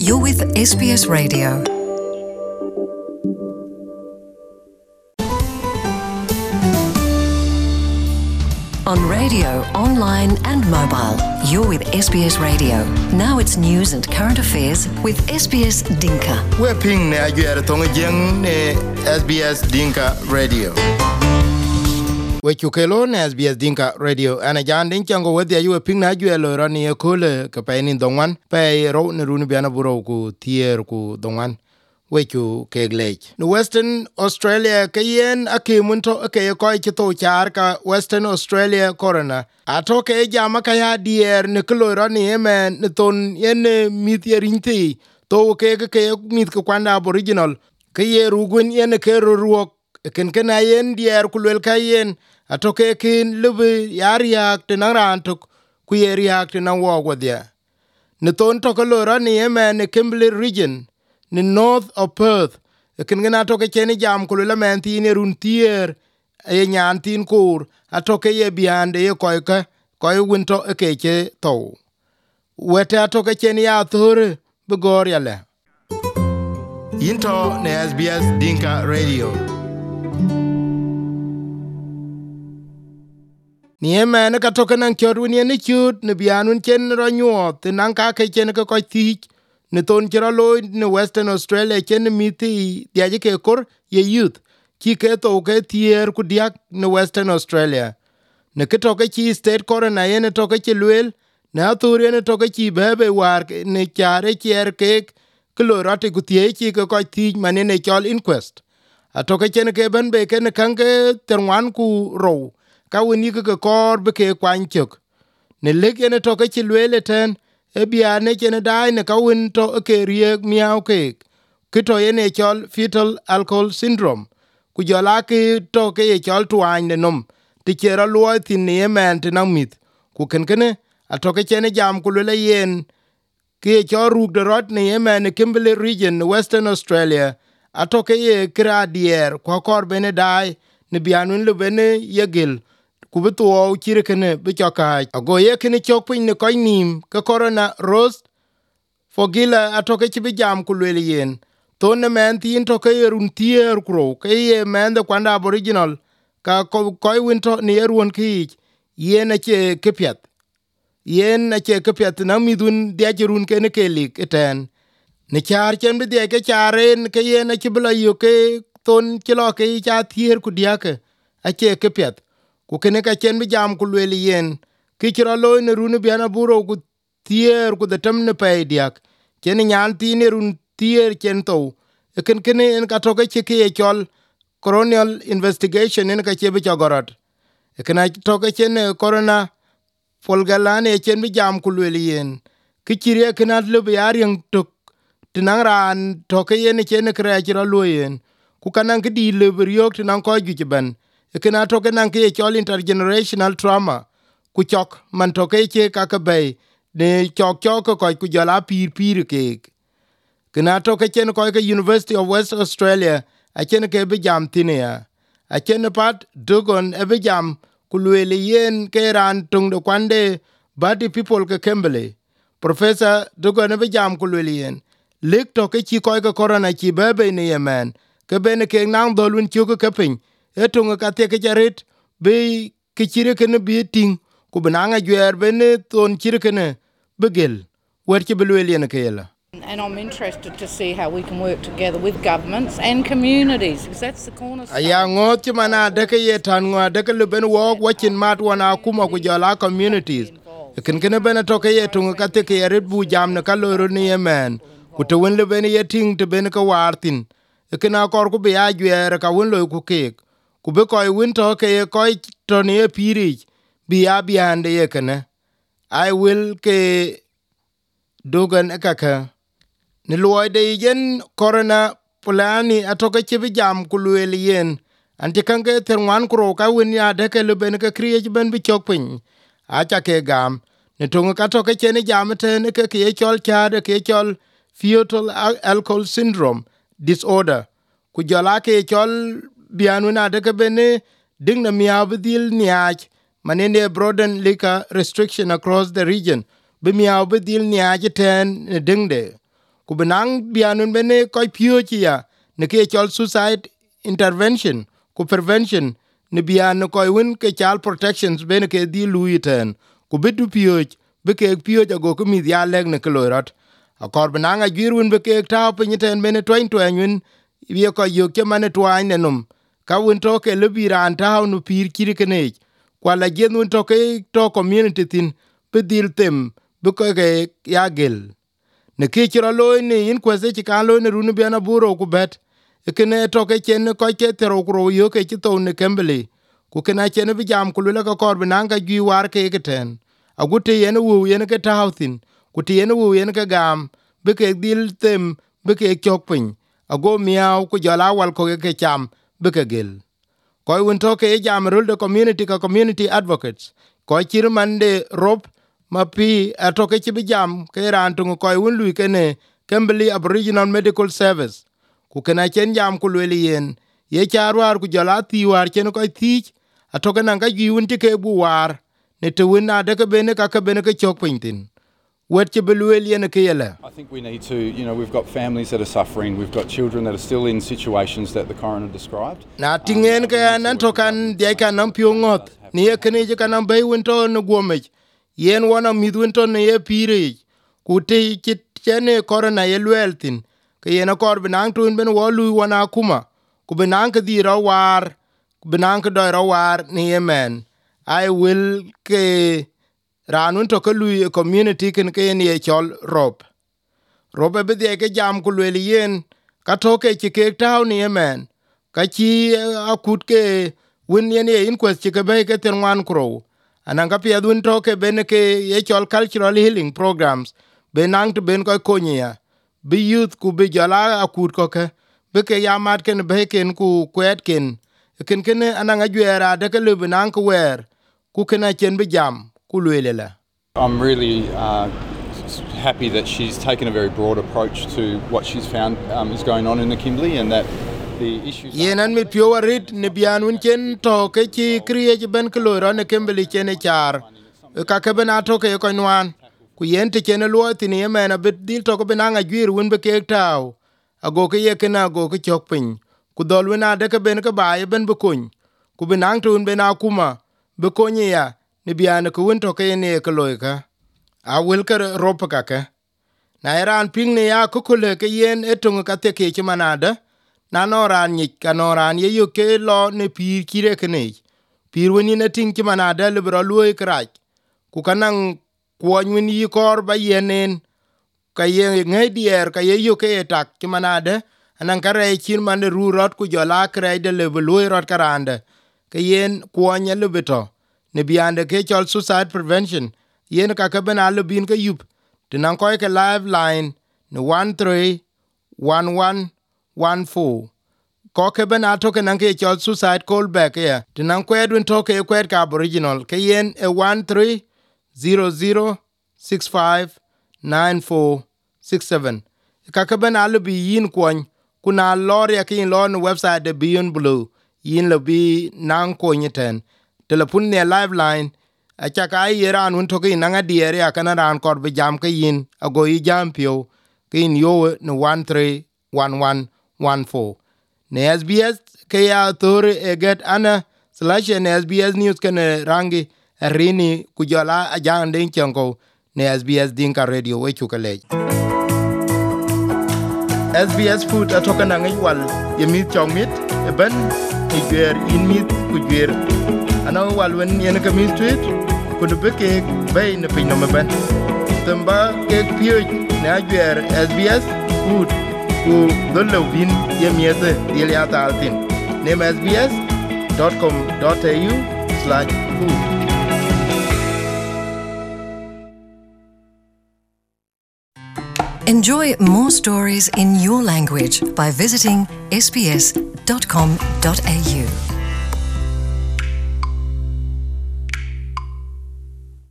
You're with SBS Radio. On radio, online and mobile, you're with SBS Radio. Now it's news and current affairs with SBS Dinka. We're ping na yuer tonga jeng ne SBS Dinka Radio. We chukelo ne SBS Dinka Radio ana jan din chango wedya yu ping na yuer lo rani ekole ka painin dongwan pe ro ne runu biana buro ku tier ku dongwan. We chu keglech. No Western Australia kayen akimunto ke ko chito char ka Western Australia corona. Ato ke jama kaya dier ne kloro ni emen ne ton yen miterinti to ke mit ko kwanda aboriginal ke ye rugun yen ke ruok ken ayen dier kulwel kayen ato ke kin lubi yariak tenaran to ku yeriak tenan wogwadia. Ne ton to kloro ni emen ne Kimberley region ni north of Perth ken gana to ke cheni jam kulula men tin run tier e nyan tin kur atoke ye biande ye koy winto ke che to wete atoke cheni ya thore bugor yale into ne SBS Dinka Radio ni emene ka toke nan kyoru ni chut ne bianun chen ronyo tinan ka ke chen ko tich ne ton chira lo ne Western Australia chen miti diaje ke kor ye youth ki ke to ke tier ku diak ne Western Australia ne ke to ke chi state corona ye ne to ke lwel na turi ne to ke chi bebe war ne chare chier ke klorate ku tie chi ke ko ti mane ne chol inquest a to ke chen ke ben be ke ne kan ke terwan ku ro ka woni ke kor be ke kwanchok ne le ke ne to ke lwel ten e bia ne chene dai ne ka win to ke riek miau ke kito ye ne chol fetal alcohol syndrome ku jola ke to ke ye chol twan ne nom ti chera luo tin ne men te na mit ku kenkene a to ke chene jam ku le yen ke cho rug de rot ne men Kimberley region Western Australia a to ke ye kradier ko kor bene dai ne bianun le bene yegel ku betuo chirkene be choka ago ye kene chokpin ne koy nim ka corona roast fogila atoke chibi jam ku le yen to ne men tin to ke run tier kro ke ye men de kwanda aboriginal ka koy winto ne ruon ki ye na che kepyat yen na che kepyat na midun de run ke ne kelik eten ne char chen be de ke charen ke ye na chibla yo ke ton kilo ke cha tier ku diake a che kepyat ku kene ka chen bi jam ku le yen ki chira lo ne runu biana buro ku tier ku de tem ne pe diak chen nyan ti ne run tier chen to ken en ka to ke ke chol coronial investigation en ka che bi chogorot ken a to ke chen corona folgalane chen bi jam ku le yen ki chire ken at le bi arien to tinangran to ke yen chen kra chira lo yen ku kanan ki di le bi yok tinan ko ju ban kena toke nan ke chol intergenerational trauma ku chok man toke che ka bay ne chok ko ku jala pir ke kena toke chen ko ke University of West Australia a chen ke be jam tinia a chen pat dogon e be jam ku le yen ke ran tung de kwande body people ke Kimberley professor dogon e be jam ku le yen lek toke chi ko ke corona chi bebe ne yemen ke ben ke nang dolun chu ke pin etonga ka te ke jaret be ke chire ke ne bi ting ku bananga gyer ben ton chire ke ne begel wer ke belwel ne ke la. And I'm interested to see how we can work together with governments and communities because that's the cornerstone. Aya ngot ti mana de ke yetan ngwa de ke ben wo watching mat wana kuma ku jala communities ken ben to ke yetonga ka te ke yaret bu jam ne ka loro ni yemen ku to wen le ben yeting te ben ka wartin ken akor ku be ya gyer ka wen lo ku ke ku be koy winto ke koy to ne piri bi abiande ye kene I will ke dogan ekaka ni loide yen corona polani atoke chibi jam ku luel yen anti kange terwan kro ka win ya de ke ben ke kriye ben bi chokpin acha ke gam ne tonga ka toke chene jam te ne ke chol chade ke chol fetal alcohol syndrome disorder ku jala ke chol bianu na de ke bene ding na miabdil niach manene broaden liquor restriction across the region be miabdil niach ten dingde ku benang bianun bene ko pio chia ne ke chol suicide intervention ku prevention ne bian ko win ke child protections bene ke di luiten ku bedu pio be ke pio jago ku mi ya leg ne klorat akor benang a girun be ke ta pe nyiten bene twain twain wie ko yo ke mane twain ne num ka win to ke le biran ta nu pir kiri kene kwala genun to ke to community tin be dil tem be ko ke ya gel ne ke chiro lo ni in kwese ti kan lo ne runu biana buro ku bet kene to ke chen ko ke tero kro yo ke ti to ne kembele ku kena chen bi jam ku le ka kor binan ka gi war ke ten agute yen wu yen ke tauthin ku ti yen wu yen ke gam be ke dil tem be ke chok pin ago miau ku jala wal ko ke cham be ke gel ko won to ke jam rul de community ka community advocates ko chir mande rob mapi atoke chibi jam ke ran tungu koy won lui kene Kimberley Aboriginal Medical Service ku kena chen jam ku le yen ye charwar ku jala ti war chen koy ti atoke nan ga gi won ti ke bu war ne te wona de ke bene ka chok pintin wet che beluel yen ke yele. I think we need to, we've got families that are suffering, we've got children that are still in situations that the coroner described. Na tingen ke nan to kan de kan nam pio ngot ni ye kene je kan bay won to no gomej yen wana midwinton ne ye pire ku te chene korona ye lweltin ke yen kor binang tun ben wolu wana kuma ku binang ke di rawar ku binang ke do rawar ni yemen I will ke ranun to ke lui community ken ke ye chol rob be de ke jam ku le yen ka to ke ke taw ni yemen ka chi akut ke win yen ye inquest ke be ke terwan kro ananga pia dun toke bene ke ye chol cultural healing programs benang to ben ko konya bi youth ku bi jala akut ko ke be ke yamat ken be ken ku kwet ken ananga juera de ke le benang ku wer ku kena chen bi jam ku lelela. I'm really happy that she's taken a very broad approach to what she's found is going on in the Kimberley and that yenan mit pio warit ne bian un chen to ke chi kriye ben kloro ne Kimberley chen char ka ke bena to ke ko nwan ku yen te chen lo tin ye mena bit dil to ko bena nga gwir un be ke taw ago ke ye kena go ke chok pin ku dol wena de ke ben ke ba ye ben be kun ku benang tun bena kuma be konye ya ne bian ko un to ke ne ke loy ka a wel ke rop ka ke na iran ping ne ya ku kule ke yen etung ka te ke chi manada na noran nyik ka noran ye yo ke lo ne pir kire kene pir woni ne ting ki manada le bro luoi krach ku kanang kwon woni yi kor ba yenen ka ye ngedier ka ye yo ke tak ki manada anan kare chin man ru rot ku jola kre de le luoi rot karande ke yen kwon ye le beto ne biande ke chol suicide prevention yen ka ka bena le bin ke yup tinan ko ke live line ne 131114 ko ke bena to ke nan ke chol suicide call back ya tinan kwedun to ke kwed ka Aboriginal ke yen 1300659467 ka ke bena le bi yin kwon kuna lor ya ke lon website de Beyond Blue yin le bi nan ko nyeten telepon ne live line a chaka iran un to ke nan adiere ya kana ran kor bi jam ke yin ago yi jam pio ke in yo ne 131114 ne SBS ke ya tore e get ana / ne SBS news kene rangi rini kujala ajang den chango ne SBS dinka radio we chukale SBS food atoka na ngai wal yemit chongmit e ban igwer inmit kujwer ana wal wen yen ka mit tweet ku de beke bay ne pin no ban tamba ke pio ne agwer SBS food ku dolle win yemiete yeliata altin nem sbs.com.au/food. Enjoy more stories in your language by visiting sbs.com.au.